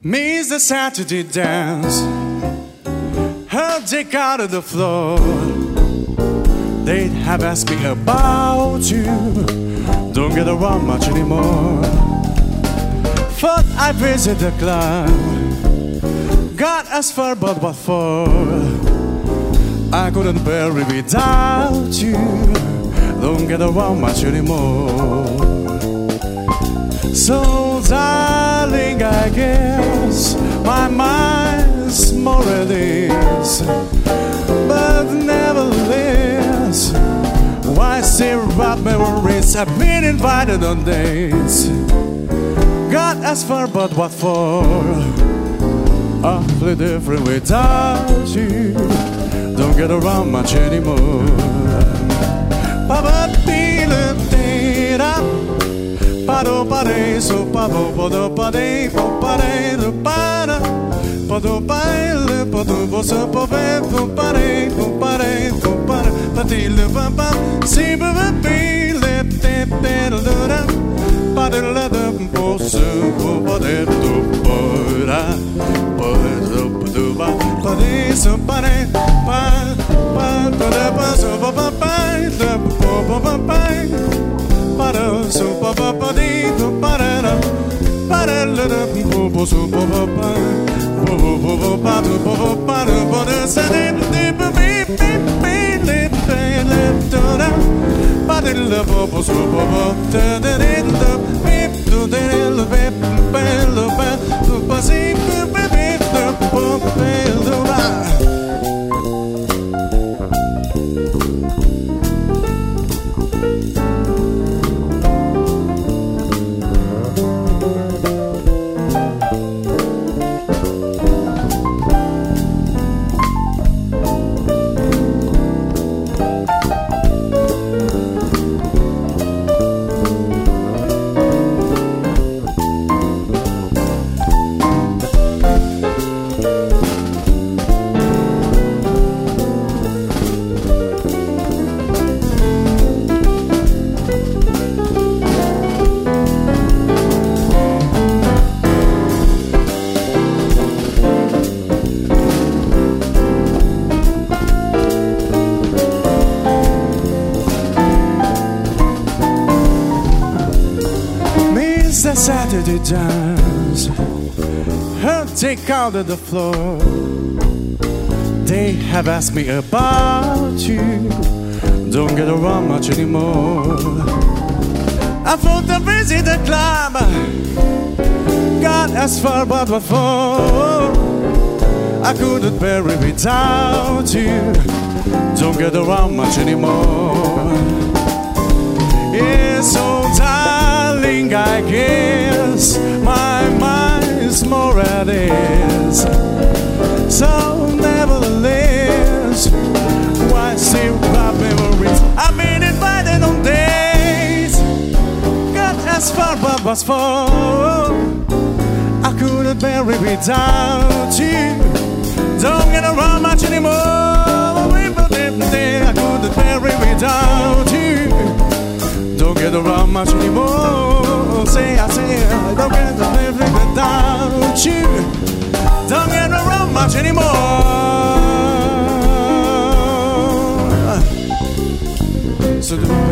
Miss the Saturday dance, her dick out of the floor. They have asked me about you, don't get around much anymore. Thought I visit the club, got as far but what for? I couldn't bear it without you, don't get around much anymore. So darling, I guess my mind's more at ease, but nevertheless, why still rob memories? I've been invited on dates, got as far but what for? Awfully different without you, don't get around much anymore. Pado pare so pado pado pare po pare do para pado baile pado você pove po pare patile pam pam si bebe le te perdona padela do poço pode do pora do ba pare so pare pa pade paso pa para so pa pa pa di do para la po so pa pa pa do para sa de be le do da pa de la po so pa de do de le be do pa si be do ba. The Saturday dance, her take out of the floor. They have asked me about you, don't get around much anymore. I thought to visit the club, got as far but what for? I couldn't bear it without you, don't get around much anymore. Yeah, so darling, I guess my mind's more at ease. So nevertheless, why still rob memories? I've been invited on dates, got as far but what's for? I couldn't bear it without you, don't get around much anymore. I couldn't bear it without you, don't get around much anymore. Say, I don't get to live without you, don't get around much anymore. So